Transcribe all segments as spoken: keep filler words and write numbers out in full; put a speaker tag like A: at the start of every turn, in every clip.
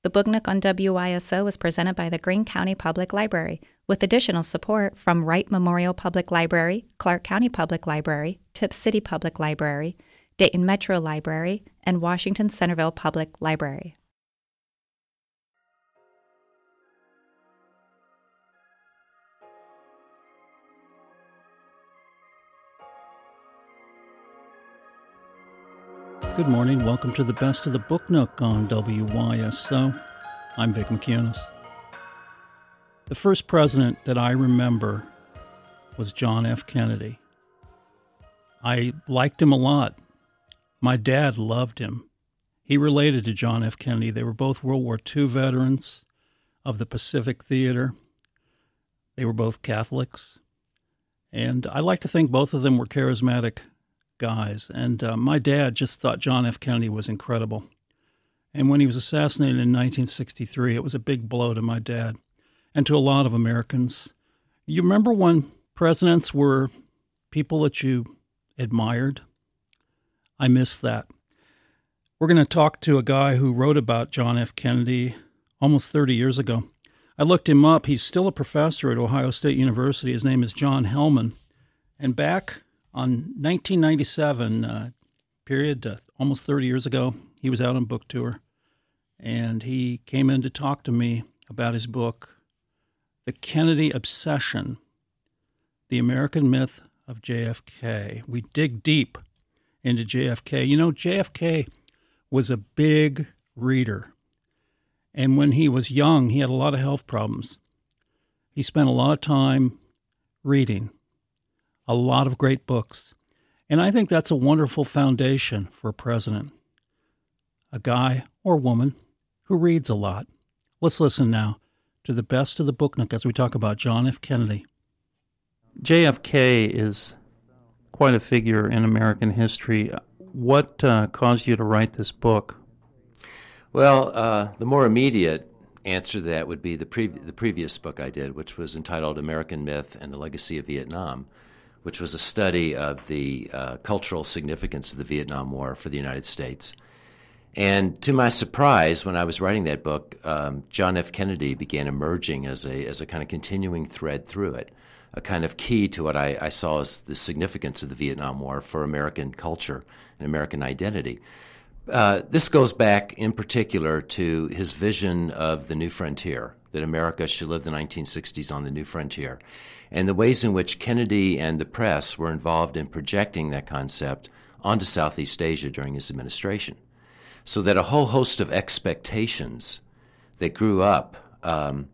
A: The Book Nook on W Y S O is presented by the Greene County Public Library, with additional support from Wright Memorial Public Library, Clark County Public Library, Tips City Public Library, Dayton Metro Library, and Washington Centerville Public Library.
B: Good morning. Welcome to the Best of the Book Nook on W Y S O. I'm Vic McCunis. The first president that I remember was John F. Kennedy. I liked him a lot. My dad loved him. He related to John F. Kennedy. They were both World War Two veterans of the Pacific Theater. They were both Catholics. And I like to think both of them were charismatic guys. And uh, my dad just thought John F. Kennedy was incredible. And when he was assassinated in nineteen sixty-three, it was a big blow to my dad and to a lot of Americans. You remember when presidents were people that you admired? I miss that. We're going to talk to a guy who wrote about John F. Kennedy almost thirty years ago. I looked him up. He's still a professor at Ohio State University. His name is John Hellman. And back on nineteen ninety-seven, uh, period, uh, almost thirty years ago, he was out on book tour, and he came in to talk to me about his book, The Kennedy Obsession, The American Myth of J F K. We dig deep into J F K. You know, J F K was a big reader, and when he was young, he had a lot of health problems. He spent a lot of time reading a lot of great books. And I think that's a wonderful foundation for a president, a guy or woman who reads a lot. Let's listen now to the Best of the Book Nook as we talk about John F. Kennedy. J F K is quite a figure in American history. What uh, caused you to write this book?
C: Well, uh, the more immediate answer to that would be the, pre- the previous book I did, which was entitled American Myth and the Legacy of Vietnam, which was a study of the uh, cultural significance of the Vietnam War for the United States. And to my surprise, when I was writing that book, um, John F. Kennedy began emerging as a as a kind of continuing thread through it, a kind of key to what I, I saw as the significance of the Vietnam War for American culture and American identity. Uh, this goes back in particular to his vision of the new frontier, that America should live the nineteen sixties on the new frontier, and the ways in which Kennedy and the press were involved in projecting that concept onto Southeast Asia during his administration. So that a whole host of expectations that grew up, um,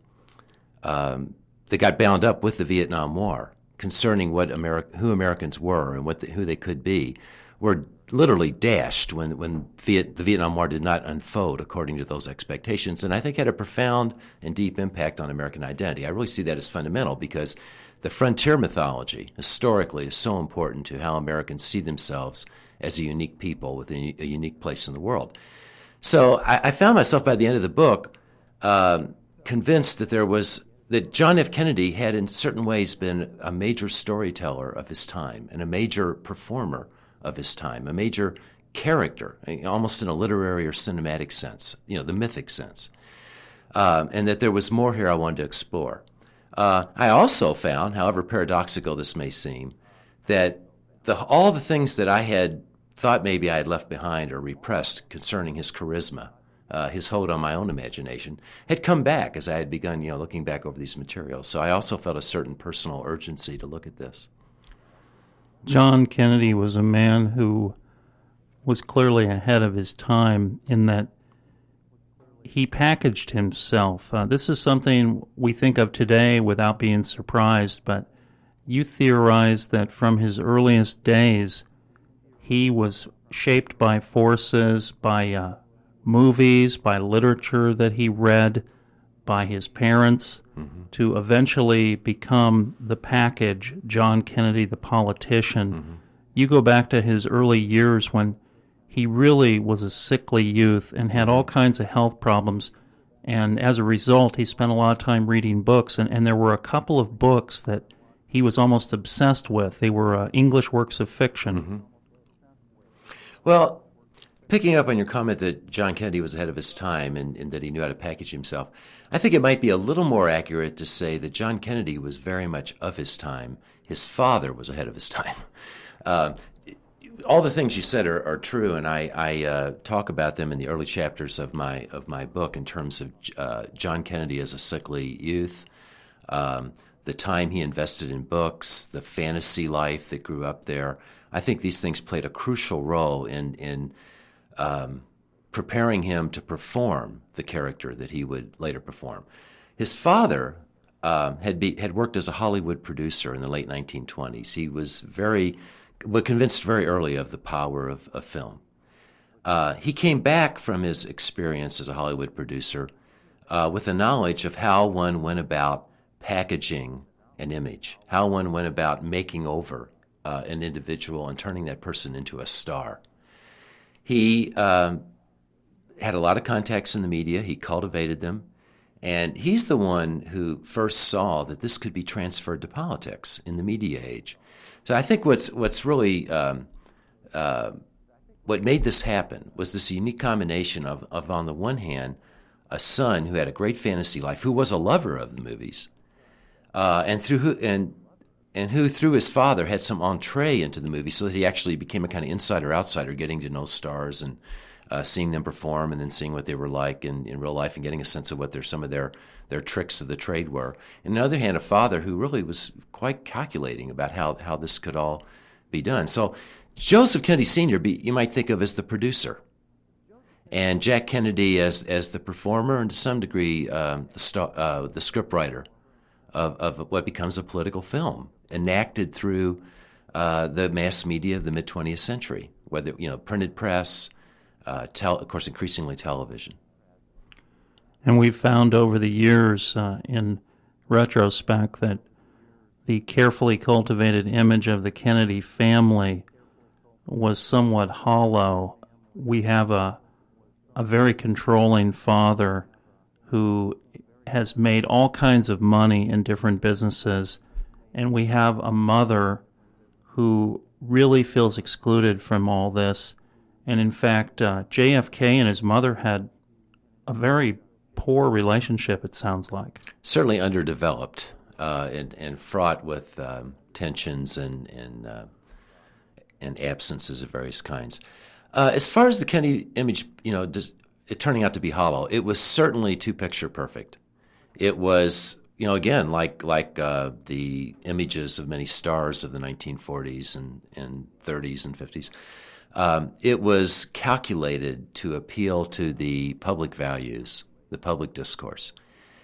C: um, that got bound up with the Vietnam War concerning what Ameri- who Americans were and what the, who they could be, were literally dashed when, when Viet, the Vietnam War did not unfold according to those expectations, and I think had a profound and deep impact on American identity. I really see that as fundamental because the frontier mythology, historically, is so important to how Americans see themselves as a unique people with a, a unique place in the world. So I, I found myself by the end of the book um, convinced that there was that John F. Kennedy had in certain ways been a major storyteller of his time and a major performer of his time, a major character, almost in a literary or cinematic sense, you know, the mythic sense, um, and that there was more here I wanted to explore. Uh, I also found, however paradoxical this may seem, that the, all the things that I had thought maybe I had left behind or repressed concerning his charisma, uh, his hold on my own imagination, had come back as I had begun, you know, looking back over these materials. So I also felt a certain personal urgency to look at this.
B: John Kennedy was a man who was clearly ahead of his time in that he packaged himself. Uh, this is something we think of today without being surprised, but you theorize that from his earliest days, he was shaped by forces, by uh, movies, by literature that he read, by his parents, mm-hmm. to eventually become the package, John Kennedy, the politician. Mm-hmm. You go back to his early years when he really was a sickly youth and had all kinds of health problems, and as a result, he spent a lot of time reading books, and, and there were a couple of books that he was almost obsessed with. They were uh, English works of fiction.
C: Mm-hmm. Well, picking up on your comment that John Kennedy was ahead of his time and, and that he knew how to package himself, I think it might be a little more accurate to say that John Kennedy was very much of his time. His father was ahead of his time. Uh, all the things you said are, are true, and I, I uh, talk about them in the early chapters of my of my book in terms of uh, John Kennedy as a sickly youth, um, the time he invested in books, the fantasy life that grew up there. I think these things played a crucial role in in um, preparing him to perform the character that he would later perform. His father um, had be, had worked as a Hollywood producer in the late nineteen twenties. He was very, was convinced very early of the power of, of film. Uh, he came back from his experience as a Hollywood producer uh, with a knowledge of how one went about packaging an image, how one went about making over uh, an individual and turning that person into a star. He um, had a lot of contacts in the media. He cultivated them. And he's the one who first saw that this could be transferred to politics in the media age. So I think what's what's really um, uh, what made this happen was this unique combination of, of, on the one hand, a son who had a great fantasy life, who was a lover of the movies, uh, and through who and and who through his father had some entree into the movie, so that he actually became a kind of insider-outsider, getting to know stars and uh, seeing them perform, and then seeing what they were like in, in real life, and getting a sense of what their some of their their tricks of the trade were. And on the other hand, a father who really was quite calculating about how how this could all be done. So Joseph Kennedy Senior Be, you might think of as the producer, and Jack Kennedy as as the performer, and to some degree um, the star, uh, the scriptwriter of of what becomes a political film enacted through uh, the mass media of the mid twentieth century, whether you know printed press, uh, tel- of course, increasingly television.
B: And we've found over the years, uh, in retrospect, that the carefully cultivated image of the Kennedy family was somewhat hollow. We have a a very controlling father who has made all kinds of money in different businesses, and we have a mother who really feels excluded from all this. And in fact, uh, J F K and his mother had a very poor relationship, it sounds like.
C: Certainly underdeveloped uh, and, and fraught with um, tensions and and, uh, and absences of various kinds. Uh, as far as the Kennedy image, you know, just, it turning out to be hollow, it was certainly too picture perfect. It was, you know, again, like like uh, the images of many stars of the nineteen forties and, and thirties and fifties. Um, it was calculated to appeal to the public values, the public discourse.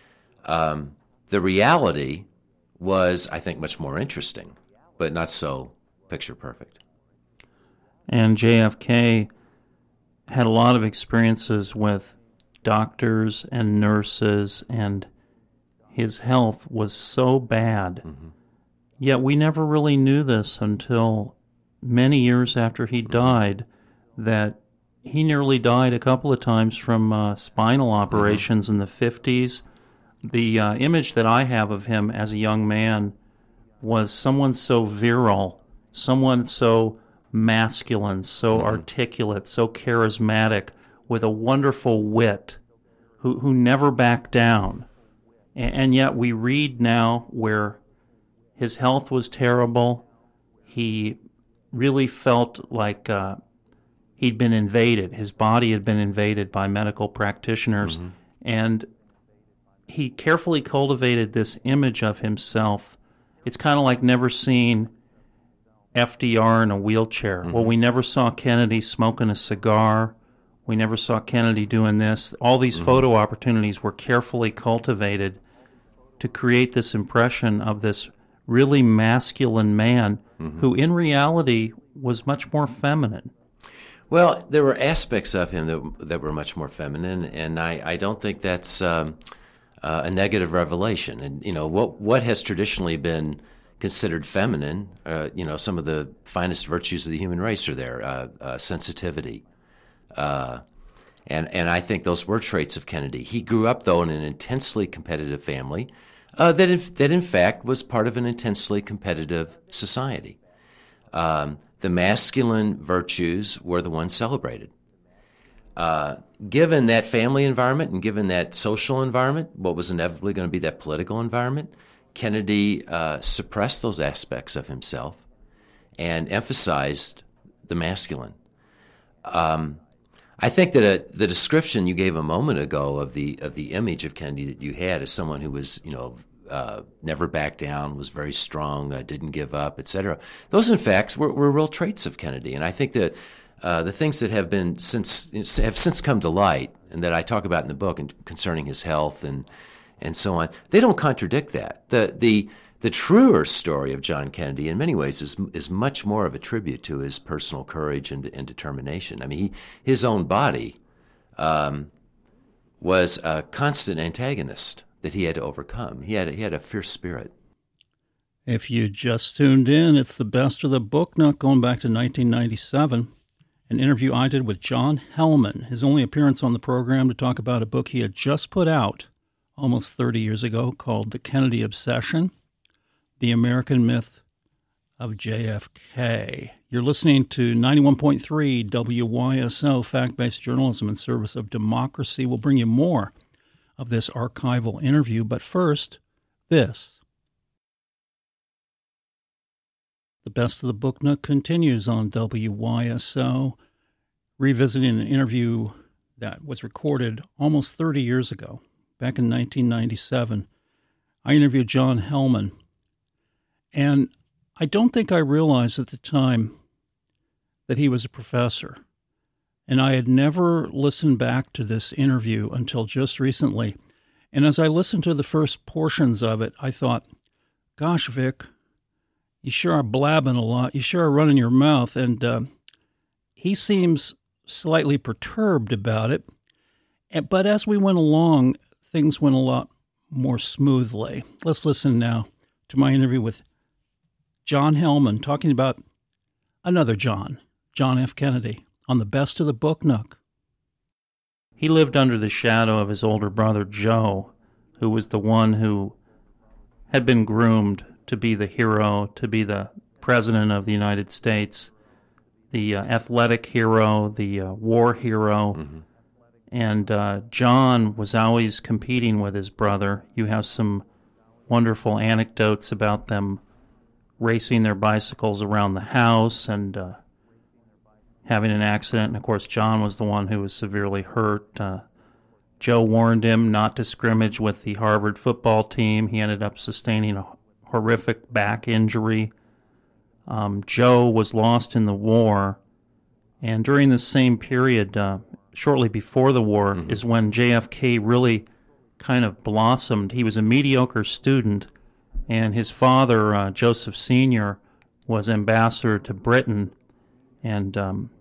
C: Um, the reality was, I think, much more interesting, but not so picture perfect.
B: And J F K had a lot of experiences with doctors and nurses, and his health was so bad. Mm-hmm. Yet we never really knew this until many years after he died, that he nearly died a couple of times from uh, spinal operations mm-hmm. in the fifties. The uh, image that I have of him as a young man was someone so virile, someone so masculine, so mm-hmm. articulate, so charismatic, with a wonderful wit, who, who never backed down. And, and yet we read now where his health was terrible. He really felt like uh, he'd been invaded. His body had been invaded by medical practitioners. Mm-hmm. And he carefully cultivated this image of himself. It's kind of like never seeing F D R in a wheelchair. Mm-hmm. Well, we never saw Kennedy smoking a cigar. We never saw Kennedy doing this. All these mm-hmm. photo opportunities were carefully cultivated to create this impression of this really masculine man mm-hmm. who in reality was much more feminine.
C: Well, there were aspects of him that, that were much more feminine, and I, I don't think that's um, uh, a negative revelation. And, you know, what what has traditionally been considered feminine, uh, you know, some of the finest virtues of the human race are there, uh, uh, sensitivity. Uh, and, and I think those were traits of Kennedy. He grew up, though, in an intensely competitive family uh, that, in, that, in fact, was part of an intensely competitive society. Um, the masculine virtues were the ones celebrated. uh, given that family environment and given that social environment, what was inevitably going to be that political environment, Kennedy uh, suppressed those aspects of himself and emphasized the masculine. Um, I think that a, the description you gave a moment ago of the of the image of Kennedy that you had as someone who was, you know, uh, never backed down, was very strong, uh, didn't give up, et cetera. Those, in fact, were, were real traits of Kennedy. And I think that uh, the things that have been since have since come to light, and that I talk about in the book, and concerning his health and and so on, they don't contradict that. The the the truer story of John Kennedy, in many ways, is is much more of a tribute to his personal courage and, and determination. I mean, he, his own body um, was a constant antagonist that he had to overcome. He had a, he had a fierce spirit.
B: If you just tuned in, it's the Best of the Book Nook, going back to nineteen ninety-seven. An interview I did with John Hellman, his only appearance on the program, to talk about a book he had just put out almost thirty years ago called The Kennedy Obsession: The American Myth of J F K. You're listening to ninety-one point three W Y S O, fact-based journalism in service of democracy. We'll bring you more of this archival interview, but first, this. The Best of the Book Nook continues on W Y S O, revisiting an interview that was recorded almost thirty years ago, back in nineteen ninety-seven. I interviewed John Hellman, and I don't think I realized at the time that he was a professor. And I had never listened back to this interview until just recently. And as I listened to the first portions of it, I thought, gosh, Vic, you sure are blabbing a lot. You sure are running your mouth. And uh, he seems slightly perturbed about it. But as we went along, things went a lot more smoothly. Let's listen now to my interview with John Hellman, talking about another John, John F. Kennedy, on the Best of the Book Nook.
D: He lived under the shadow of his older brother, Joe, who was the one who had been groomed to be the hero, to be the president of the United States, the uh, athletic hero, the uh, war hero. Mm-hmm. And uh, John was always competing with his brother. You have some wonderful anecdotes about them racing their bicycles around the house and uh, having an accident. And, of course, John was the one who was severely hurt. Uh, Joe warned him not to scrimmage with the Harvard football team. He ended up sustaining a horrific back injury. Um, Joe was lost in the war. And during this same period, uh, shortly before the war, mm-hmm. is when J F K really kind of blossomed. He was a mediocre student, and his father, uh, Joseph Senior, was ambassador to Britain, and um,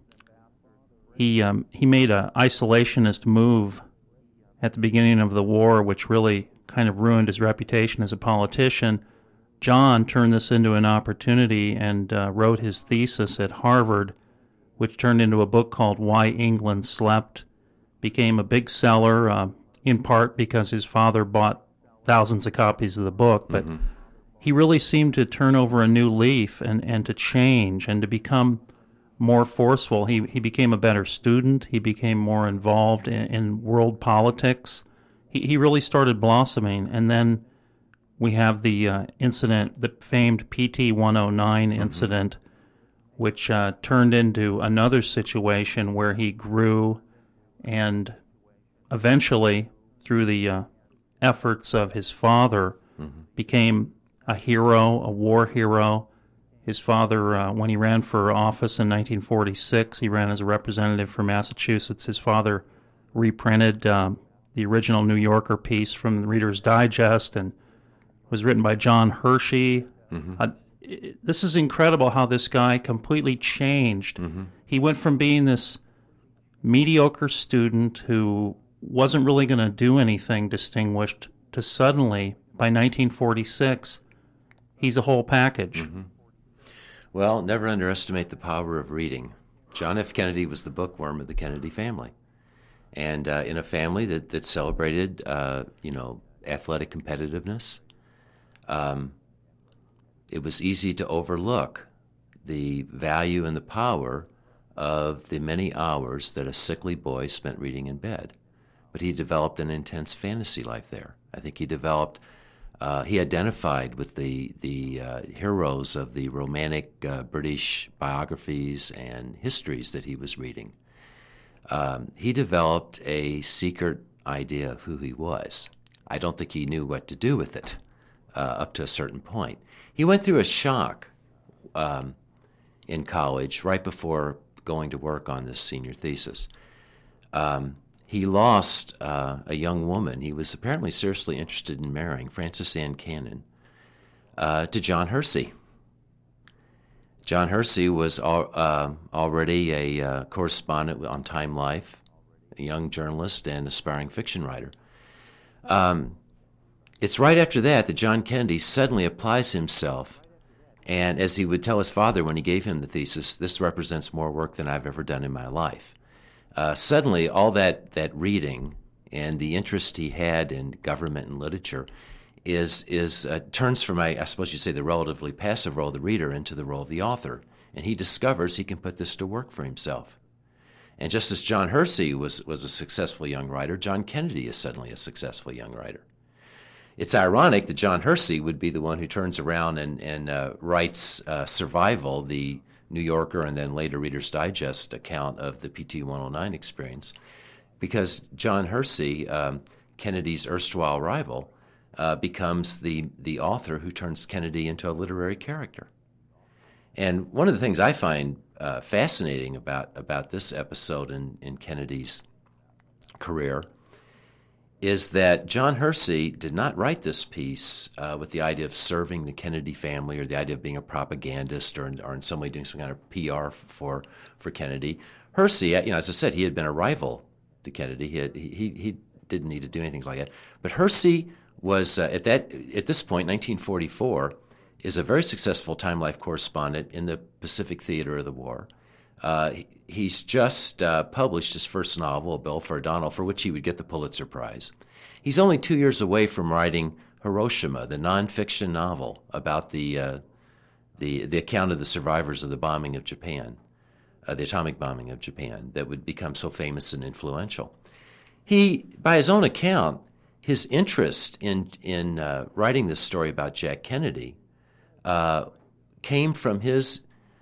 D: he um, he made an isolationist move at the beginning of the war, which really kind of ruined his reputation as a politician. John turned this into an opportunity and uh, wrote his thesis at Harvard, which turned into a book called Why England Slept, became a big seller, uh, in part because his father bought thousands of copies of the book, but mm-hmm. he really seemed to turn over a new leaf and, and to change and to become more forceful. He he became a better student. He became more involved in, in world politics. He he really started blossoming, and then we have the uh, incident, the famed P T one oh nine mm-hmm. incident, which uh, turned into another situation where he grew and eventually, through the uh, efforts of his father, mm-hmm. became a hero, a war hero. His father, uh, when he ran for office in nineteen forty-six, he ran as a representative for Massachusetts. His father reprinted um, the original New Yorker piece from the Reader's Digest, and it was written by John Hershey. Mm-hmm. Uh, it, this is incredible how this guy completely changed. Mm-hmm. He went from being this mediocre student who wasn't really going to do anything distinguished to suddenly, by nineteen forty-six, he's a whole package.
C: Mm-hmm. Well, never underestimate the power of reading. John F. Kennedy was the bookworm of the Kennedy family. And uh, in a family that, that celebrated, uh, you know, athletic competitiveness, um, it was easy to overlook the value and the power of the many hours that a sickly boy spent reading in bed. But he developed an intense fantasy life there. I think he developed, uh, he identified with the, the uh, heroes of the romantic uh, British biographies and histories that he was reading. Um, he developed a secret idea of who he was. I don't think he knew what to do with it uh, up to a certain point. He went through a shock um, in college right before going to work on this senior thesis. Um, he lost uh, a young woman he was apparently seriously interested in marrying, Frances Ann Cannon, uh, to John Hersey. John Hersey was al- uh, already a uh, correspondent on Time Life, a young journalist and aspiring fiction writer. Um, it's right after that that John Kennedy suddenly applies himself, and as he would tell his father when he gave him the thesis, this represents more work than I've ever done in my life. Uh, suddenly, all that, that reading and the interest he had in government and literature is is uh, turns from, I, I suppose you'd say, the relatively passive role of the reader into the role of the author, and he discovers he can put this to work for himself. And just as John Hersey was, was a successful young writer, John Kennedy is suddenly a successful young writer. It's ironic that John Hersey would be the one who turns around and, and uh, writes uh, Survival, the New Yorker and then later Reader's Digest account of the P T one oh nine experience, because John Hersey, um, Kennedy's erstwhile rival, uh, becomes the, the author who turns Kennedy into a literary character. And one of the things I find uh, fascinating about, about this episode in, in Kennedy's career is that John Hersey did not write this piece uh, with the idea of serving the Kennedy family or the idea of being a propagandist or in, or in some way doing some kind of P R for for Kennedy. Hersey, you know, as I said, he had been a rival to Kennedy. He had, he he didn't need to do anything like that. But Hersey was uh, at that at this point, nineteen forty-four, is a very successful Time Life correspondent in the Pacific theater of the war. Uh, he's just uh, published his first novel, A Bill for O'Donnell, for which he would get the Pulitzer Prize. He's only two years away from writing Hiroshima, the nonfiction novel about the uh, the the account of the survivors of the bombing of Japan, uh, the atomic bombing of Japan, that would become so famous and influential. He, by his own account, his interest in in uh, writing this story about Jack Kennedy uh, came from his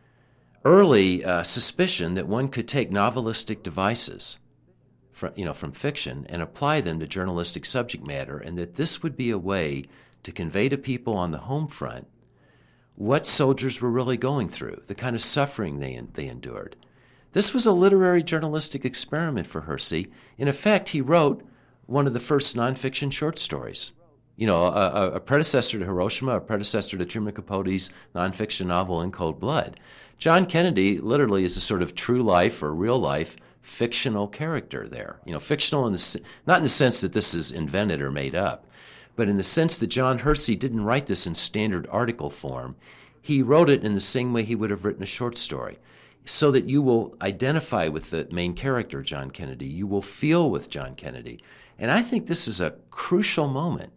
C: early uh, suspicion that one could take novelistic devices from, you know, from fiction and apply them to journalistic subject matter, and that this would be a way to convey to people on the home front what soldiers were really going through, the kind of suffering they, they endured. This was a literary journalistic experiment for Hersey. In effect, he wrote one of the first nonfiction short stories. You know, a, a predecessor to Hiroshima, a predecessor to Truman Capote's nonfiction novel In Cold Blood. John Kennedy literally is a sort of true life or real life fictional character there. You know, fictional in the, not in the sense that this is invented or made up, but in the sense that John Hersey didn't write this in standard article form. He wrote it in the same way he would have written a short story, so that you will identify with the main character, John Kennedy. You will feel with John Kennedy. And I think this is a crucial moment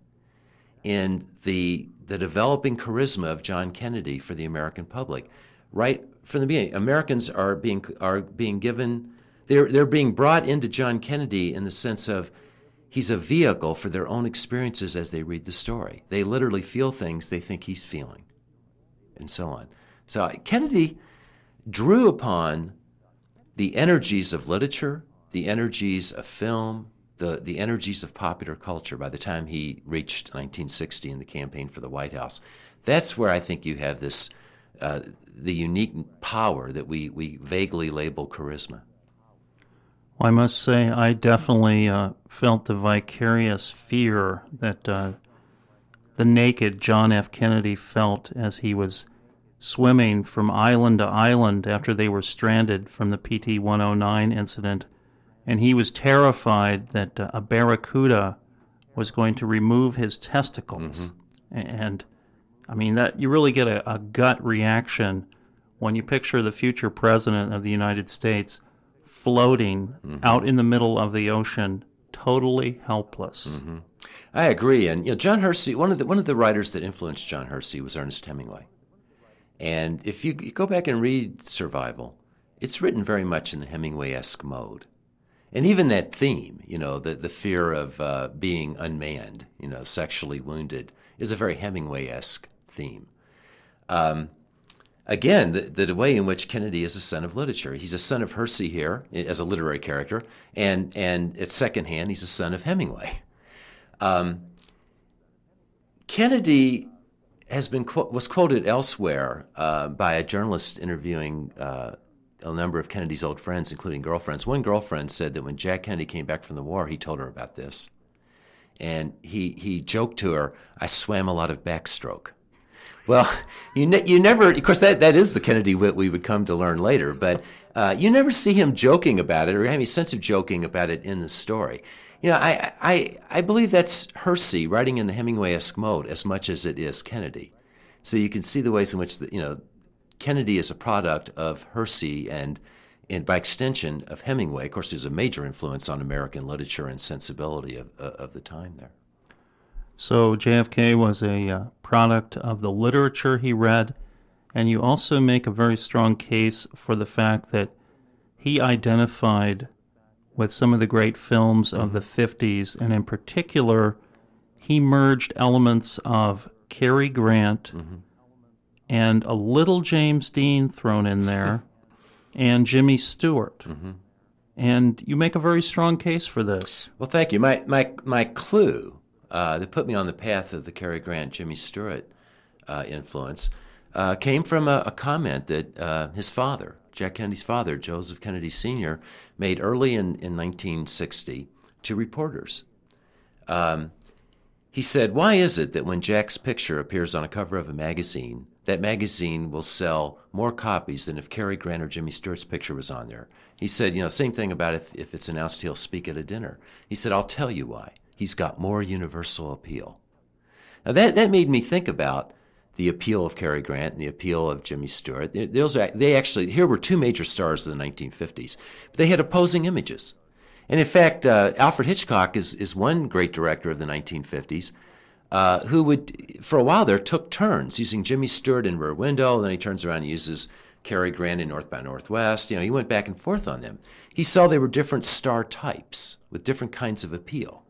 C: in the the developing charisma of John Kennedy for the American public. Right from the beginning, Americans are being are being given they're they're being brought into John Kennedy in the sense of he's a vehicle for their own experiences as they read the story. They literally feel things they think he's feeling, and so on. So Kennedy drew upon the energies of literature, the energies of film, the, the energies of popular culture by the time he reached nineteen sixty in the campaign for the White House. That's where I think you have this, uh, the unique power that we, we vaguely label charisma.
D: Well, I must say I definitely uh, felt the vicarious fear that uh, the naked John F. Kennedy felt as he was swimming from island to island after they were stranded from the P T one oh nine incident, and he was terrified that uh, a barracuda was going to remove his testicles. Mm-hmm. And I mean, that you really get a, a gut reaction when you picture the future president of the United States floating mm-hmm. out in the middle of the ocean, totally helpless.
C: Mm-hmm. I agree. And you know, John Hersey, one of the one of the writers that influenced John Hersey was Ernest Hemingway. And if you, you go back and read Survival, it's written very much in the Hemingway-esque mode. And even that theme, you know, the, the fear of uh, being unmanned, you know, sexually wounded, is a very Hemingway-esque theme. Um, again, the, the way in which Kennedy is a son of literature. He's a son of Hersey here as a literary character, and, and at secondhand, he's a son of Hemingway. Um, Kennedy has been was quoted elsewhere uh, by a journalist interviewing uh, a number of Kennedy's old friends, including girlfriends. One girlfriend said that when Jack Kennedy came back from the war, he told her about this. And he, he joked to her, "I swam a lot of backstroke." Well, you ne- you never, of course, that, that is the Kennedy wit we would come to learn later, but uh, you never see him joking about it or having a sense of joking about it in the story. You know, I, I, I believe that's Hersey writing in the Hemingway-esque mode as much as it is Kennedy. So you can see the ways in which, the, you know, Kennedy is a product of Hersey and, and by extension, of Hemingway. Of course, there's a major influence on American literature and sensibility of, uh, of the time there.
D: So J F K was a uh, product of the literature he read, and you also make a very strong case for the fact that he identified with some of the great films of the fifties, and in particular, he merged elements of Cary Grant mm-hmm. and a little James Dean thrown in there, and Jimmy Stewart. Mm-hmm. And you make a very strong case for this.
C: Well, thank you. My my my clue uh, that put me on the path of the Cary Grant, Jimmy Stewart uh, influence uh, came from a, a comment that uh, his father, Jack Kennedy's father, Joseph Kennedy Senior, made early in, in nineteen sixty to reporters. Um, he said, "Why is it that when Jack's picture appears on a cover of a magazine, that magazine will sell more copies than if Cary Grant or Jimmy Stewart's picture was on there?" He said, you know, same thing about if, if it's announced he'll speak at a dinner. He said, "I'll tell you why. He's got more universal appeal." Now that, that made me think about the appeal of Cary Grant and the appeal of Jimmy Stewart. Those are, they actually, here were two major stars of the nineteen fifties. But they had opposing images. And in fact, uh, Alfred Hitchcock is, is one great director of the nineteen fifties uh, who would, for a while there, took turns using Jimmy Stewart in Rear Window, and then he turns around and uses Cary Grant in North by Northwest. You know, he went back and forth on them. He saw they were different star types with different kinds of appeal.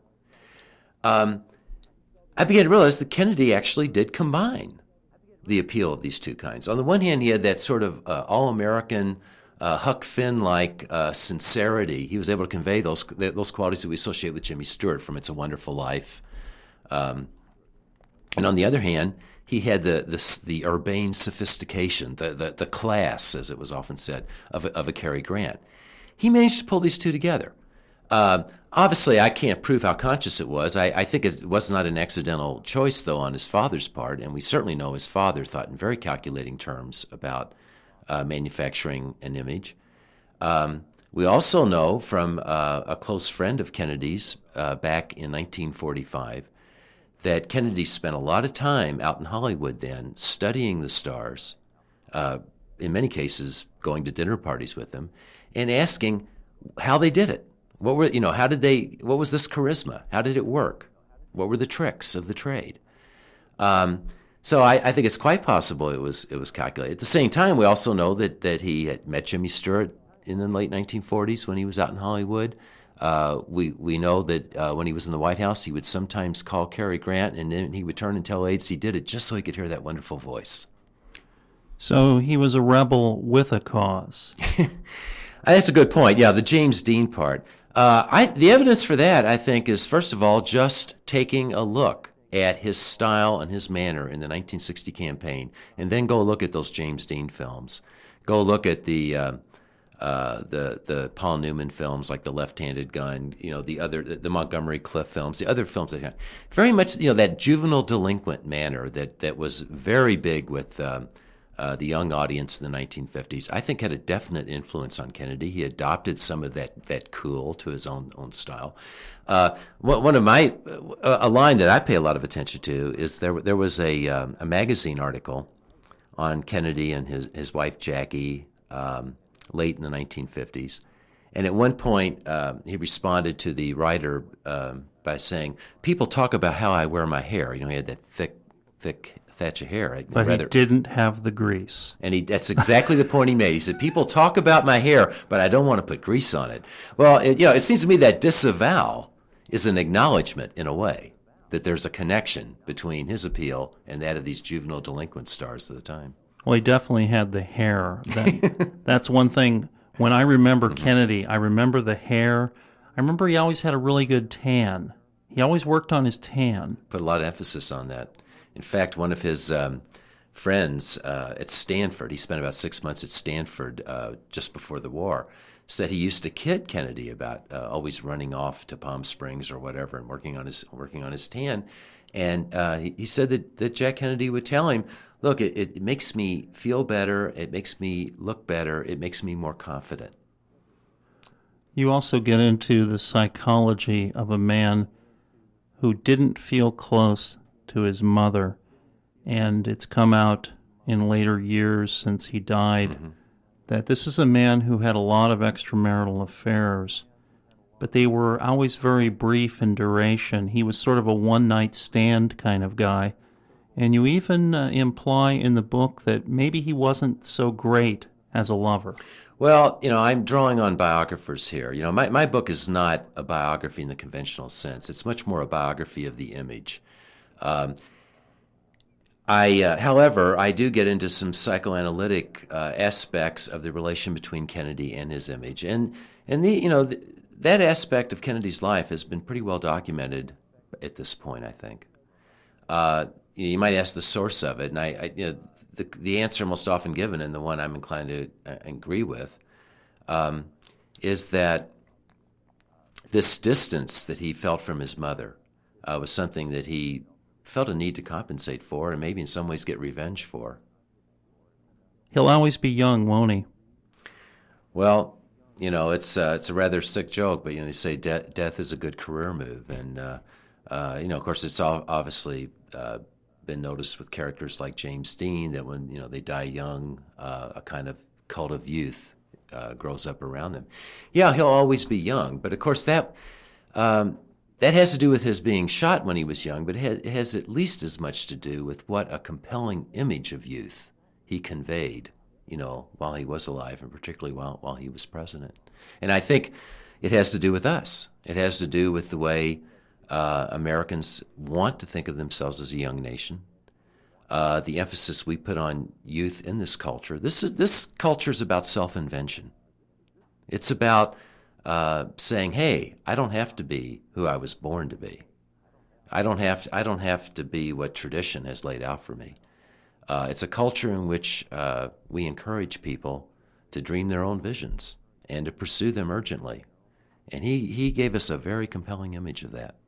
C: Um, I began to realize that Kennedy actually did combine the appeal of these two kinds. On the one hand, he had that sort of uh, all-American, uh, Huck Finn-like uh, sincerity. He was able to convey those those qualities that we associate with Jimmy Stewart from It's a Wonderful Life. Um, and on the other hand, he had the the, the urbane sophistication, the, the the class, as it was often said, of a, of a Cary Grant. He managed to pull these two together. Uh, obviously, I can't prove how conscious it was. I, I think it was not an accidental choice, though, on his father's part, and we certainly know his father thought in very calculating terms about uh, manufacturing an image. Um, we also know from uh, a close friend of Kennedy's uh, back in nineteen forty-five that Kennedy spent a lot of time out in Hollywood then studying the stars, uh, in many cases going to dinner parties with them, and asking how they did it. What were, you know, how did they, what was this charisma? How did it work? What were the tricks of the trade? Um, so I, I think it's quite possible it was it was calculated. At the same time, we also know that, that he had met Jimmy Stewart in the late nineteen forties when he was out in Hollywood. Uh, we, we know that uh, when he was in the White House, he would sometimes call Cary Grant, and then he would turn and tell aides he did it just so he could hear that wonderful voice.
D: So he was a rebel with a cause.
C: That's a good point. Yeah, the James Dean part. Uh, I, the evidence for that, I think, is, first of all, just taking a look at his style and his manner in the nineteen sixty campaign, and then go look at those James Dean films. Go look at the uh, uh, the the Paul Newman films like The Left-Handed Gun, you know, the other the, the Montgomery Clift films, the other films that had very much, you know, that juvenile delinquent manner that that was very big with Um, Uh, the young audience in the nineteen fifties, I think, had a definite influence on Kennedy. He adopted some of that that cool to his own own style. Uh, one of my uh, a line that I pay a lot of attention to is there there was a um, a magazine article on Kennedy and his his wife Jackie um, late in the nineteen fifties, and at one point uh, he responded to the writer um, by saying, "People talk about how I wear my hair." You know, he had that thick thick thatch of hair. I,
D: but
C: rather,
D: he didn't have the grease.
C: And he, that's exactly the point he made. He said, people talk about my hair, but I don't want to put grease on it. Well, it, you know, it seems to me that disavow is an acknowledgement, in a way, that there's a connection between his appeal and that of these juvenile delinquent stars of the time.
D: Well, he definitely had the hair. That, that's one thing. When I remember mm-hmm. Kennedy, I remember the hair. I remember he always had a really good tan. He always worked on his tan.
C: Put a lot of emphasis on that. In fact, one of his um, friends uh, at Stanford, he spent about six months at Stanford uh, just before the war, said he used to kid Kennedy about uh, always running off to Palm Springs or whatever and working on his working on his tan. And uh, he, he said that, that Jack Kennedy would tell him, look, it, it makes me feel better, it makes me look better, it makes me more confident.
D: You also get into the psychology of a man who didn't feel close to his mother, and it's come out in later years since he died mm-hmm. that this is a man who had a lot of extramarital affairs, but they were always very brief in duration. He was sort of a one-night stand kind of guy, and you even uh, imply in the book that maybe he wasn't so great as a lover.
C: Well, you know, I'm drawing on biographers here. You know, my, my book is not a biography in the conventional sense. It's much more a biography of the image. Um, I, uh, however, I do get into some psychoanalytic uh, aspects of the relation between Kennedy and his image, and and the you know th- that aspect of Kennedy's life has been pretty well documented at this point, I think. Uh, you might ask the source of it, and I, I you know. The, the answer most often given, and the one I'm inclined to uh, agree with, um, is that this distance that he felt from his mother uh, was something that he felt a need to compensate for and maybe in some ways get revenge for.
D: He'll always be young, won't he?
C: Well, you know, it's uh, it's a rather sick joke, but you know they say de- death is a good career move, and uh, uh, you know, of course, it's all obviously. Uh, been noticed with characters like James Dean that when you know they die young, uh, a kind of cult of youth uh, grows up around them. Yeah, he'll always be young, but of course that um, that has to do with his being shot when he was young, but it has, it has at least as much to do with what a compelling image of youth he conveyed, you know, while he was alive, and particularly while while he was president. And I think it has to do with us. It has to do with the way Uh, Americans want to think of themselves as a young nation. Uh, the emphasis we put on youth in this culture. This is this culture is about self-invention. It's about uh, saying, "Hey, I don't have to be who I was born to be. I don't have to, I don't have to be what tradition has laid out for me." Uh, it's a culture in which uh, we encourage people to dream their own visions and to pursue them urgently. And he he gave us a very compelling image of that.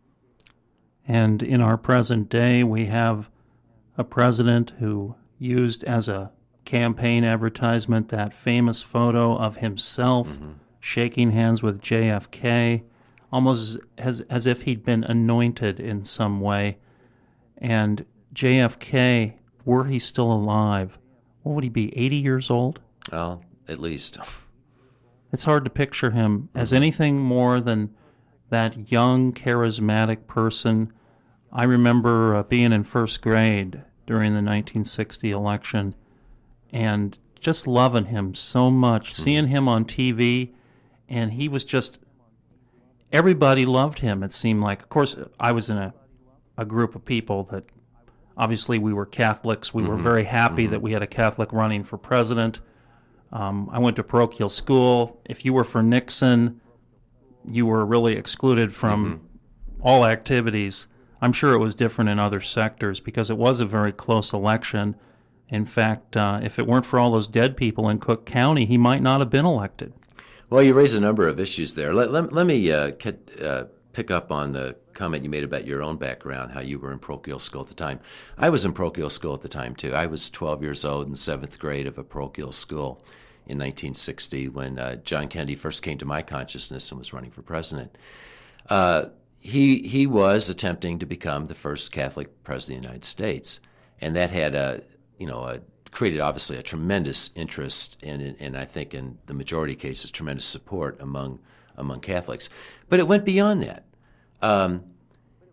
D: And in our present day, we have a president who used as a campaign advertisement that famous photo of himself mm-hmm. shaking hands with J F K, almost as, as if he'd been anointed in some way. And J F K, were he still alive, what would he be, eighty years old?
C: Well, at least.
D: It's hard to picture him mm-hmm. as anything more than that young, charismatic person. I remember uh, being in first grade during the nineteen sixty election and just loving him so much, mm-hmm. seeing him on T V, and he was just, everybody loved him, it seemed like. Of course, I was in a, a group of people that, obviously we were Catholics. We mm-hmm. were very happy mm-hmm. that we had a Catholic running for president. Um, I went to parochial school. If you were for Nixon, you were really excluded from mm-hmm. all activities. I'm sure it was different in other sectors because it was a very close election. In fact, uh, if it weren't for all those dead people in Cook County, he might not have been elected.
C: Well, you raise a number of issues there. Let, let, let me uh, get, uh, pick up on the comment you made about your own background, how you were in parochial school at the time. I was in parochial school at the time, too. I was twelve years old in seventh grade of a parochial school in nineteen sixty when uh, John Kennedy first came to my consciousness and was running for president. Uh, he he was attempting to become the first Catholic president of the United States, and that had a you know a, created obviously a tremendous interest in, in, and I think in the majority of cases tremendous support among among Catholics. But it went beyond that. Um,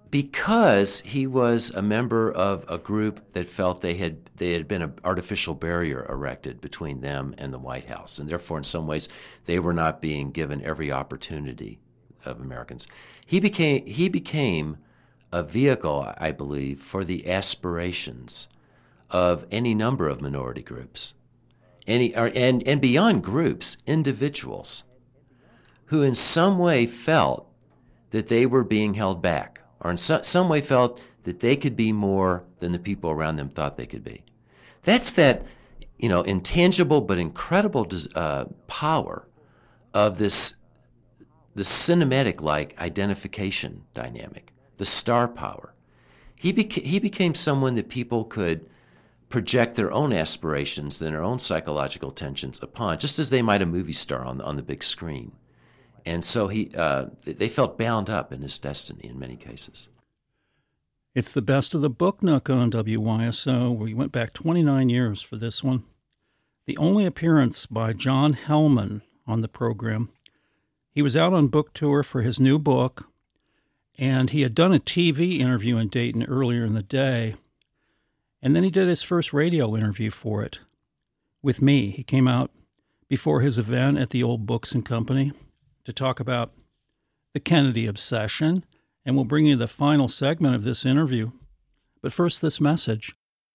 C: because he was a member of a group that felt they had they had been an artificial barrier erected between them and the White House, and therefore in some ways they were not being given every opportunity of Americans. He became he became a vehicle, I believe, for the aspirations of any number of minority groups, any or, and and beyond groups, individuals who in some way felt that they were being held back, or in so, some way felt that they could be more than the people around them thought they could be. That's that, you know, intangible but incredible uh, power of this, the cinematic-like identification dynamic, the star power. He, beca- he became someone that people could project their own aspirations and their own psychological tensions upon, just as they might a movie star on, on the big screen. And so he, uh, they felt bound up in his destiny in many cases.
B: It's the best of the Book Nook on W Y S O. We went back twenty-nine years for this one. The only appearance by John Hellman on the program. He was out on book tour for his new book, and he had done a T V interview in Dayton earlier in the day, and then he did his first radio interview for it with me. He came out before his event at the Old Books and Company to talk about the Kennedy obsession, and we'll bring you the final segment of this interview. But first, this message.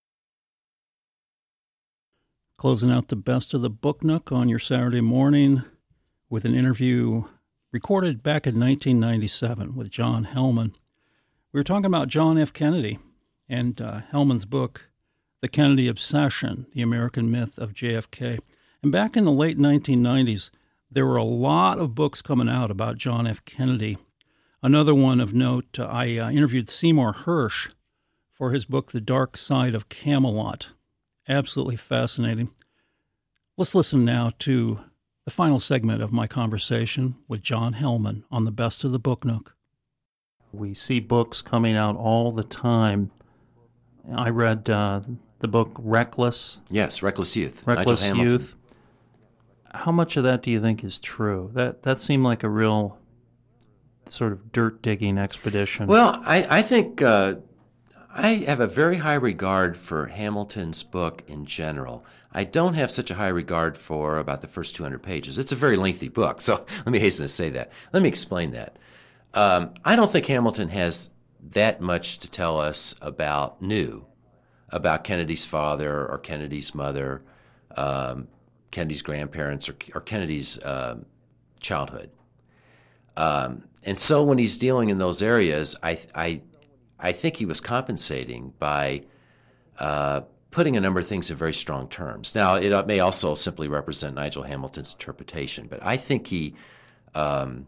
B: Closing out the best of the Book Nook on your Saturday morning with an interview recorded back in nineteen ninety-seven with John Hellman. We were talking about John F. Kennedy and uh, Hellman's book, The Kennedy Obsession, The American Myth of J F K. And back in the late nineteen nineties, there were a lot of books coming out about John F. Kennedy. Another one of note, uh, I uh, interviewed Seymour Hersh for his book, The Dark Side of Camelot. Absolutely fascinating. Let's listen now to the final segment of my conversation with John Hellman on the Best of the Book Nook.
D: We see books coming out all the time. I read uh, the book Reckless.
C: Yes, Reckless Youth.
D: Reckless
C: Nigel Hamilton.
D: Youth. How much of that do you think is true? That that seemed like a real sort of dirt-digging expedition.
C: Well, I, I think uh, I have a very high regard for Hamilton's book in general. I don't have such a high regard for about the first two hundred pages. It's a very lengthy book, so let me hasten to say that. Let me explain that. Um, I don't think Hamilton has that much to tell us about new, about Kennedy's father or Kennedy's mother, um, Kennedy's grandparents, or, or Kennedy's uh, childhood. Um, and so when he's dealing in those areas, I, I, I think he was compensating by uh, putting a number of things in very strong terms. Now, it may also simply represent Nigel Hamilton's interpretation, but I think he um,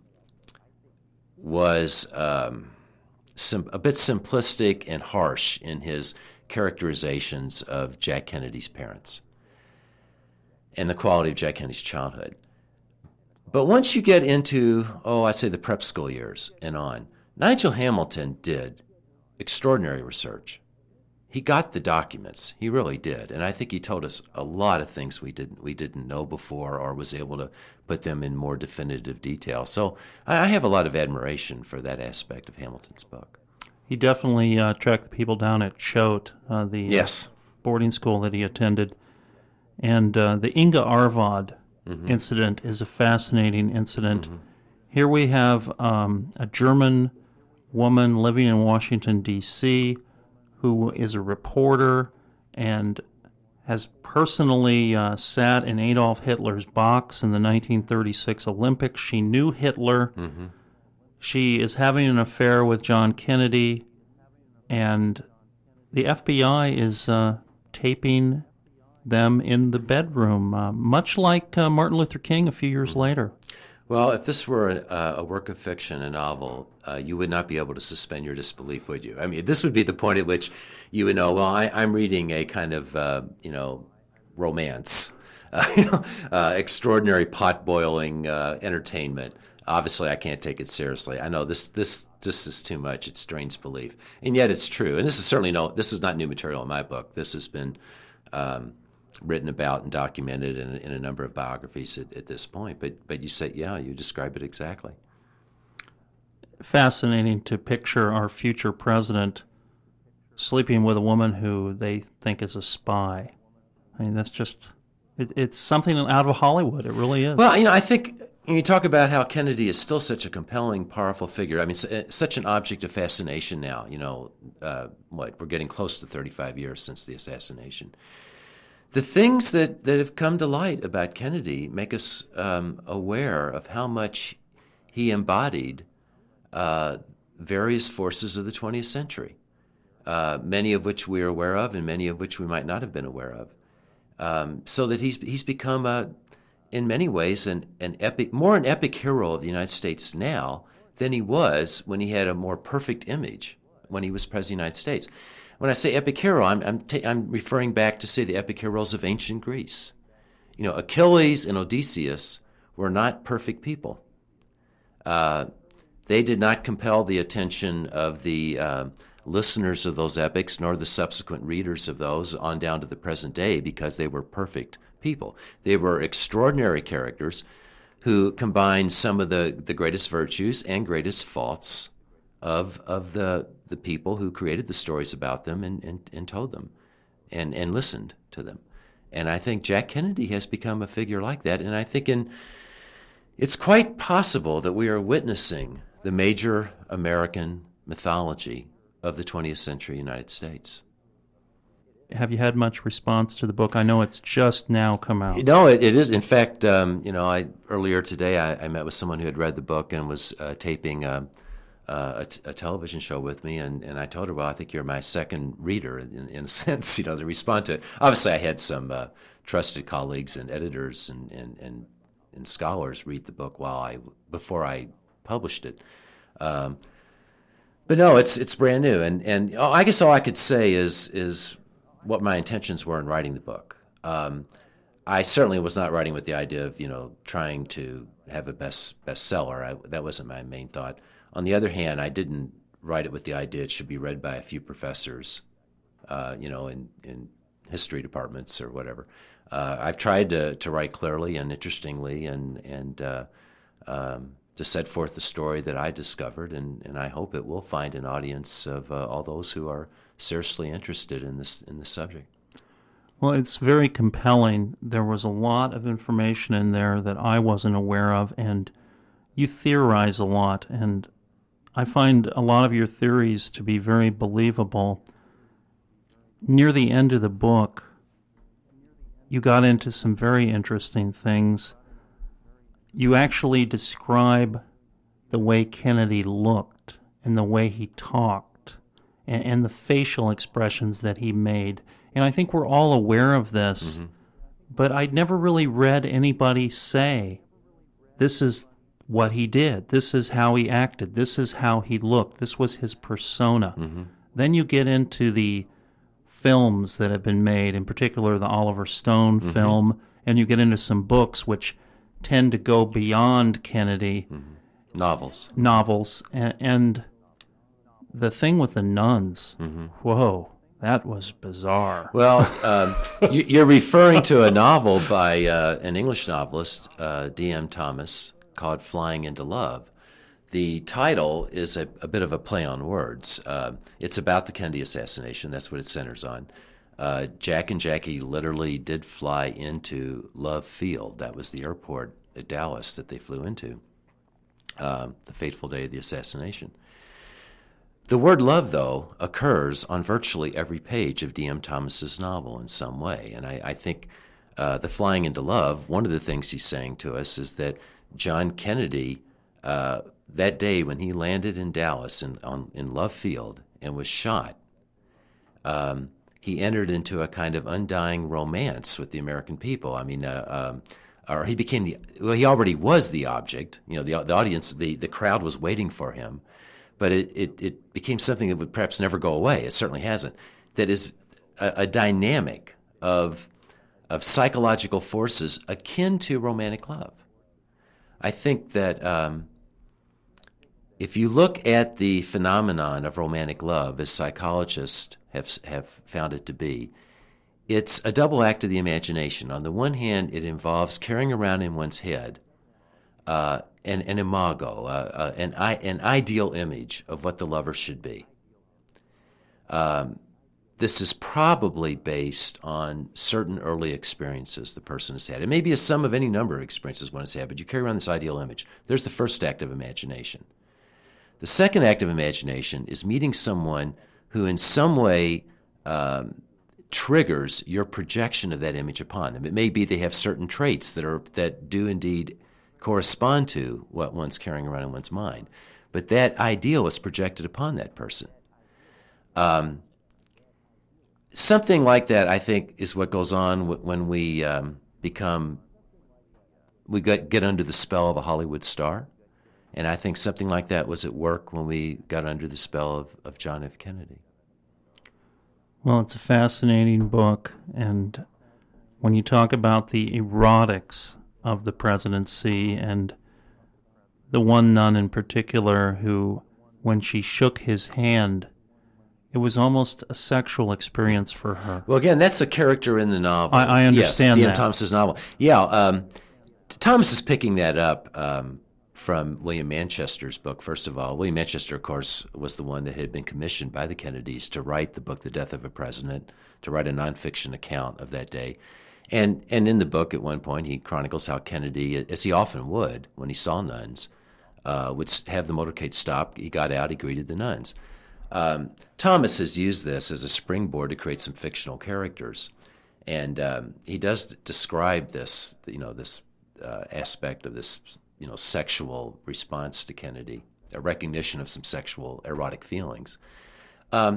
C: was um, sim- a bit simplistic and harsh in his characterizations of Jack Kennedy's parents and the quality of Jack Kennedy's childhood. But once you get into, oh, I say the prep school years and on, Nigel Hamilton did extraordinary research. He got the documents. He really did. And I think he told us a lot of things we didn't we didn't know before, or was able to put them in more definitive detail. So I have a lot of admiration for that aspect of Hamilton's book.
D: He definitely uh, tracked the people down at Choate, uh, the
C: yes.
D: boarding school that he attended. And uh, the Inga Arvad mm-hmm. incident is a fascinating incident. Mm-hmm. Here we have um, a German woman living in Washington, D C, who is a reporter and has personally uh, sat in Adolf Hitler's box in the nineteen thirty-six Olympics. She knew Hitler. Mm-hmm. She is having an affair with John Kennedy, and the F B I is uh, taping them in the bedroom, uh, much like uh, Martin Luther King a few years mm-hmm. later.
C: Well, if this were a, a work of fiction, a novel, uh, you would not be able to suspend your disbelief, would you? I mean, this would be the point at which you would know, well, I, I'm reading a kind of, uh, you know, romance, uh, you know, uh, extraordinary pot-boiling uh, entertainment. Obviously, I can't take it seriously. I know this this this is too much. It strains belief, and yet it's true. And this is certainly no. This is not new material in my book. This has been um, written about and documented in, in a number of biographies at, at this point. But but you say, yeah, you describe it exactly.
D: fascinating to picture our future president sleeping with a woman who they think is a spy. I mean, that's just, it, it's something out of Hollywood. It really is.
C: Well, you know, I think when you talk about how Kennedy is still such a compelling, powerful figure, I mean, such an object of fascination now, you know, uh, what, we're getting close to thirty-five years since the assassination. The things that, that have come to light about Kennedy make us um, aware of how much he embodied uh, various forces of the twentieth century, uh, many of which we are aware of and many of which we might not have been aware of. Um, so that he's he's become, a, in many ways, an, an epic, more an epic hero of the United States now than he was when he had a more perfect image when he was President of the United States. When I say epic hero, I'm I'm, ta- I'm referring back to, say, the epic heroes of ancient Greece. You know, Achilles and Odysseus were not perfect people. Uh, they did not compel the attention of the uh, listeners of those epics, nor the subsequent readers of those on down to the present day, because they were perfect people. They were extraordinary characters who combined some of the, the greatest virtues and greatest faults of of the the people who created the stories about them and, and, and told them and, and listened to them. And I think Jack Kennedy has become a figure like that. And I think in it's quite possible that we are witnessing the major American mythology of the twentieth century United States.
D: Have you had much response to the book? I know it's just now come out.
C: No, it, it is. In fact, um, you know, I earlier today I, I met with someone who had read the book and was uh, taping uh, uh, a, t- a television show with me, and, and I told her, well, I think you're my second reader in, in a sense, you know, to respond to it. Obviously, I had some uh, trusted colleagues and editors and, and, and, and scholars read the book while I before I published it. Um, but no, it's it's brand new, and and oh, I guess all I could say is is what my intentions were in writing the book. Um, I certainly was not writing with the idea of, you know, trying to have a best bestseller. I, that wasn't my main thought. On the other hand, I didn't write it with the idea it should be read by a few professors, uh, you know, in, in history departments or whatever. Uh, I've tried to, to write clearly and interestingly and, and uh, um, to set forth the story that I discovered, and, and I hope it will find an audience of uh, all those who are seriously interested in this in this subject.
D: Well, it's very compelling. There was a lot of information in there that I wasn't aware of, and you theorize a lot, and I find a lot of your theories to be very believable. Near the end of the book, you got into some very interesting things. You actually describe the way Kennedy looked and the way he talked and, and the facial expressions that he made. And I think we're all aware of this, mm-hmm. but I'd never really read anybody say, this is what he did, this is how he acted, this is how he looked, this was his persona. Mm-hmm. Then you get into the films that have been made, in particular the Oliver Stone mm-hmm. film, and you get into some books which tend to go beyond Kennedy.
C: Mm-hmm. Novels.
D: Novels. And, and the thing with the nuns, mm-hmm. whoa, that was bizarre.
C: Well, um, you, you're referring to a novel by uh, an English novelist, uh, D M Thomas, called Flying into Love. The title is a, a bit of a play on words. Uh, it's about the Kennedy assassination. That's what it centers on. Uh, Jack and Jackie literally did fly into Love Field. That was the airport at Dallas that they flew into, uh, the fateful day of the assassination. The word love, though, occurs on virtually every page of D M Thomas's novel in some way. And I, I think uh, the Flying into Love, one of the things he's saying to us is that John Kennedy, uh, that day when he landed in Dallas in, on, in Love Field and was shot, um, he entered into a kind of undying romance with the American people. I mean, uh, um, or he became the, well, he already was the object. You know, the, the audience, the, the crowd was waiting for him, but it, it, it became something that would perhaps never go away. It certainly hasn't. That is a, a dynamic of, of psychological forces akin to romantic love. I think that um, if you look at the phenomenon of romantic love, as psychologists have have found it to be, it's a double act of the imagination. On the one hand, it involves carrying around in one's head uh, an, an imago, uh, uh, an, I, an ideal image of what the lover should be. Um, this is probably based on certain early experiences the person has had. It may be a sum of any number of experiences one has had, but you carry around this ideal image. There's the first act of imagination. The second act of imagination is meeting someone who in some way um, triggers your projection of that image upon them. It may be they have certain traits that are that do indeed correspond to what one's carrying around in one's mind, but that ideal is projected upon that person. Um, something like that, I think, is what goes on w- when we um, become, we get, get under the spell of a Hollywood star. And I think something like that was at work when we got under the spell of, of John F. Kennedy.
D: Well, it's a fascinating book, and when you talk about the erotics of the presidency, and the one nun in particular who, when she shook his hand, it was almost a sexual experience for her.
C: Well, again, that's a character in the novel.
D: I, I understand
C: yes,
D: that.
C: D M Thomas's novel. Yeah, um, Thomas is picking that up um, from William Manchester's book, first of all. William Manchester, of course, was the one that had been commissioned by the Kennedys to write the book, The Death of a President, to write a nonfiction account of that day. And and in the book, at one point, he chronicles how Kennedy, as he often would when he saw nuns, uh, would have the motorcade stop. He got out, he greeted the nuns. Um, Thomas has used this as a springboard to create some fictional characters. And um, he does describe this, you know, this uh, aspect of this, you know, sexual response to Kennedy, a recognition of some sexual erotic feelings. Um,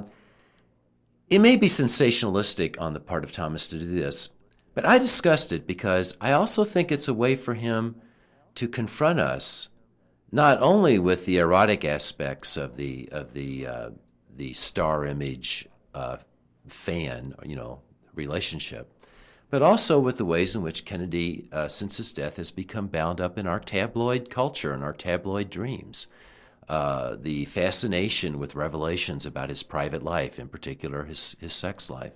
C: it may be sensationalistic on the part of Thomas to do this, but I discussed it because I also think it's a way for him to confront us, not only with the erotic aspects of the of the uh, the star image uh, fan, you know, relationship, but also with the ways in which Kennedy, uh, since his death, has become bound up in our tabloid culture and our tabloid dreams. Uh, the fascination with revelations about his private life, in particular his his sex life.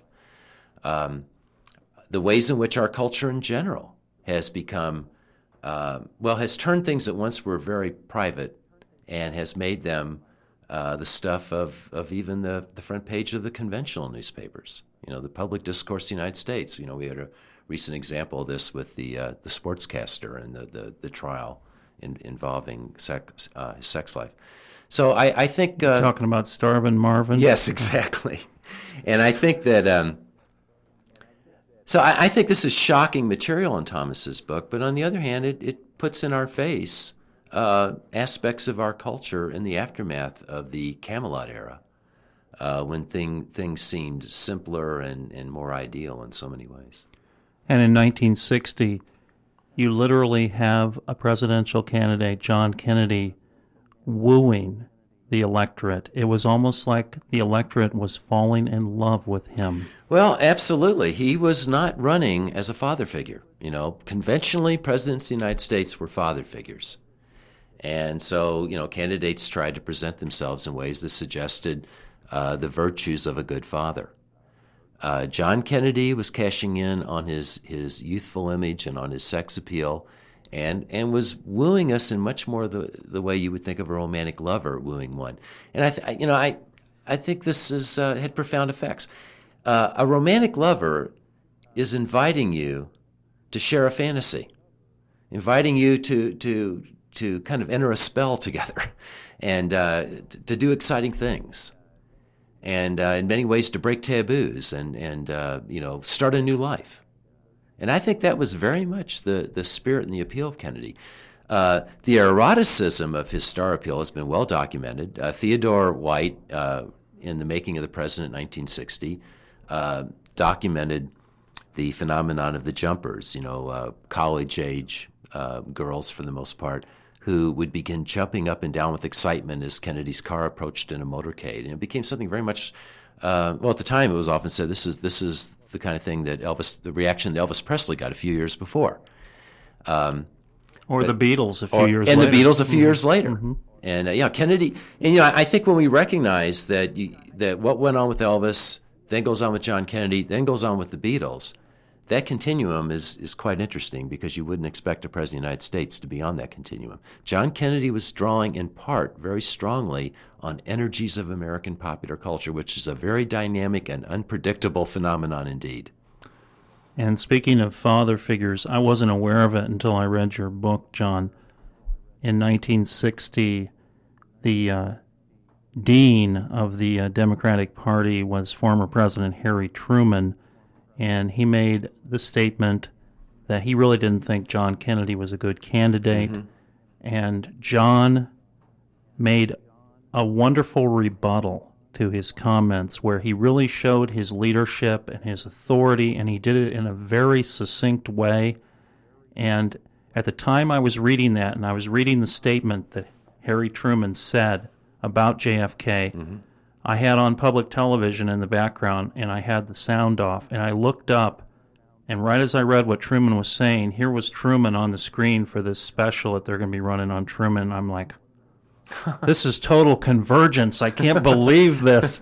C: Um, the ways in which our culture in general has become, uh, well, has turned things that once were very private and has made them uh, the stuff of, of even the, the front page of the conventional newspapers. You know, the public discourse of the United States. You know, we had a recent example of this with the uh, the sportscaster and the, the, the trial in, involving sex, uh, his sex life. So I, I think... Uh,
D: Talking about Starvin Marvin?
C: Yes, exactly. And I think that... Um, so I, I think this is shocking material in Thomas's book, but on the other hand, it, it puts in our face uh, aspects of our culture in the aftermath of the Camelot era, uh, when thing, things seemed simpler and, and more ideal in so many ways.
D: And in nineteen sixty, you literally have a presidential candidate, John Kennedy, wooing the electorate. It was almost like the electorate was falling in love with him.
C: Well, absolutely. He was not running as a father figure. You know, conventionally, presidents of the United States were father figures. And so, you know, candidates tried to present themselves in ways that suggested uh, the virtues of a good father. Uh, John Kennedy was cashing in on his, his youthful image and on his sex appeal, and and was wooing us in much more the the way you would think of a romantic lover wooing one. And I, th- you know, I I think this is uh, had profound effects. Uh, a romantic lover is inviting you to share a fantasy, inviting you to to to kind of enter a spell together, and uh, to, to do exciting things, and uh, in many ways to break taboos and and uh, you know, start a new life. And I think that was very much the, the spirit and the appeal of Kennedy. Uh, the eroticism of his star appeal has been well documented. Uh, Theodore White, uh, in The Making of the President in nineteen sixty, uh, documented the phenomenon of the jumpers, you know, uh, college-age uh, girls for the most part, who would begin jumping up and down with excitement as Kennedy's car approached in a motorcade. And it became something very much, uh, well, at the time it was often said, this is this is the kind of thing that Elvis, the reaction that Elvis Presley got a few years before. Um,
D: or
C: but,
D: the Beatles a few
C: or,
D: years
C: and
D: later.
C: And the Beatles a few mm-hmm. years later.
D: Mm-hmm.
C: And, uh, yeah, Kennedy, and, you know, I think when we recognize that you, that what went on with Elvis, then goes on with John Kennedy, then goes on with the Beatles, that continuum is, is quite interesting because you wouldn't expect a president of the United States to be on that continuum. John Kennedy was drawing in part very strongly on energies of American popular culture, which is a very dynamic and unpredictable phenomenon indeed.
D: And speaking of father figures, I wasn't aware of it until I read your book, John. In nineteen sixty, the uh, dean of the uh, Democratic Party was former President Harry Truman, and he made the statement that he really didn't think John Kennedy was a good candidate. Mm-hmm. And John made a wonderful rebuttal to his comments where he really showed his leadership and his authority, and he did it in a very succinct way. And at the time I was reading that, and I was reading the statement that Harry Truman said about J F K, mm-hmm. I had on public television in the background, and I had the sound off, and I looked up, and right as I read what Truman was saying, here was Truman on the screen for this special that they're going to be running on Truman, and I'm like, this is total convergence. I can't believe this.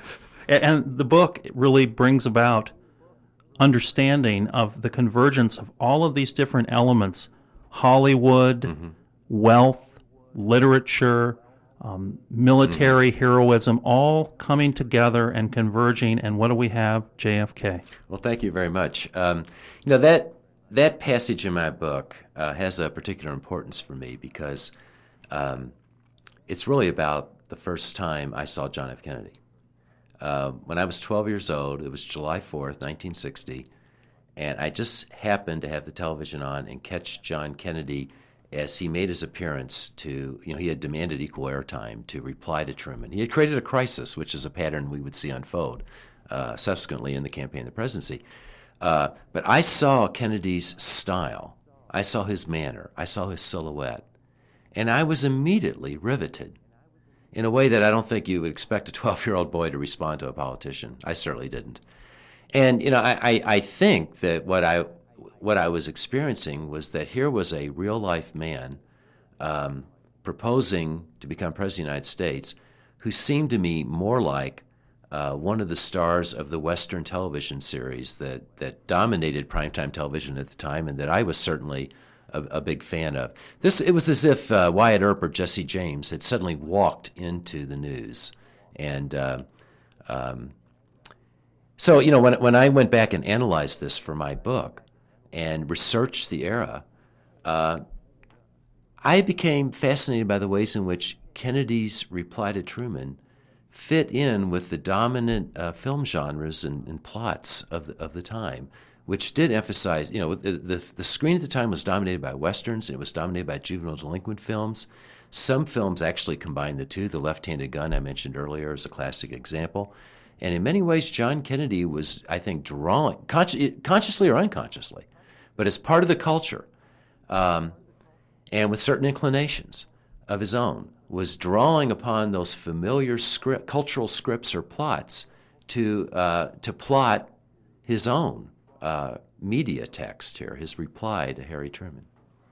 D: And the book really brings about understanding of the convergence of all of these different elements, Hollywood, mm-hmm. wealth, literature, um, military mm-hmm. heroism, all coming together and converging. And what do we have? J F K.
C: Well, thank you very much. Um, you know, that that passage in my book uh, has a particular importance for me because um, it's really about the first time I saw John F. Kennedy. Uh, when I was twelve years old, it was July fourth, nineteen sixty, and I just happened to have the television on and catch John Kennedy as he made his appearance to, you know, he had demanded equal airtime to reply to Truman. He had created a crisis, which is a pattern we would see unfold uh, subsequently in the campaign of the presidency. Uh, but I saw Kennedy's style. I saw his manner. I saw his silhouette. And I was immediately riveted in a way that I don't think you would expect a twelve-year-old boy to respond to a politician. I certainly didn't. And, you know, I, I, I think that what I what I was experiencing was that here was a real-life man um, proposing to become president of the United States who seemed to me more like uh, one of the stars of the Western television series that, that dominated primetime television at the time and that I was certainly a, a big fan of. This It was as if uh, Wyatt Earp or Jesse James had suddenly walked into the news. And uh, um, so, you know, when, when I went back and analyzed this for my book, and researched the era, uh, I became fascinated by the ways in which Kennedy's reply to Truman fit in with the dominant uh, film genres and, and plots of the, of the time, which did emphasize, you know, the, the, the screen at the time was dominated by Westerns, and it was dominated by juvenile delinquent films. Some films actually combined the two. The Left-Handed Gun I mentioned earlier is a classic example. And in many ways, John Kennedy was, I think, drawing, consci- consciously or unconsciously, but as part of the culture, um, and with certain inclinations of his own, was drawing upon those familiar script, cultural scripts or plots to uh, to plot his own uh, media text here, his reply to Harry Truman.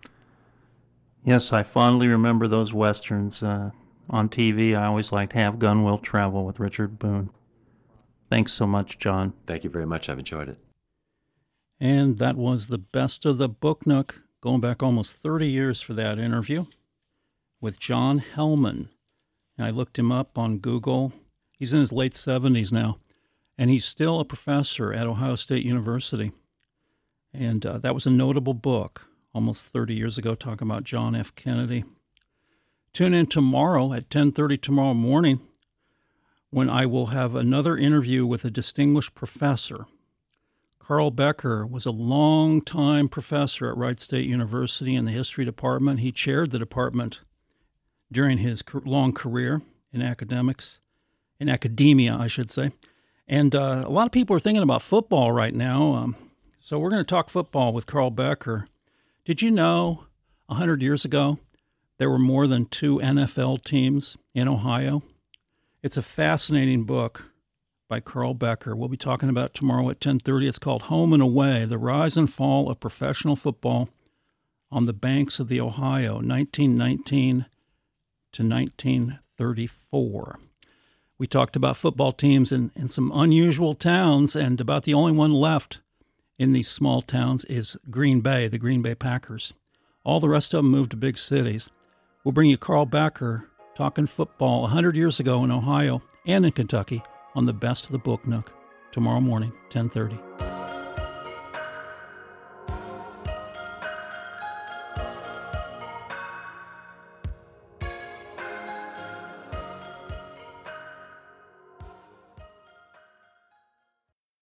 D: Yes, I fondly remember those Westerns. Uh, on T V, I always liked Have Gun Will Travel with Richard Boone. Thanks so much, John.
C: Thank you very much. I've enjoyed it.
B: And that was the Best of the Book Nook, going back almost thirty years for that interview with John Hellman. And I looked him up on Google. He's in his late seventies now, and he's still a professor at Ohio State University. And uh, that was a notable book almost thirty years ago, talking about John F. Kennedy. Tune in tomorrow at ten thirty tomorrow morning when I will have another interview with a distinguished professor. Carl Becker was a long-time professor at Wright State University in the history department. He chaired the department during his long career in academics, in academia, I should say. And uh, a lot of people are thinking about football right now. Um, so we're going to talk football with Carl Becker. Did you know one hundred years ago there were more than two N F L teams in Ohio? It's a fascinating book by Carl Becker. We'll be talking about it tomorrow at ten thirty. It's called Home and Away, The Rise and Fall of Professional Football on the Banks of the Ohio, nineteen nineteen to nineteen thirty-four. We talked about football teams in, in some unusual towns and about the only one left in these small towns is Green Bay, the Green Bay Packers. All the rest of them moved to big cities. We'll bring you Carl Becker talking football one hundred years ago in Ohio and in Kentucky on the Best of the Book Nook tomorrow morning, ten thirty.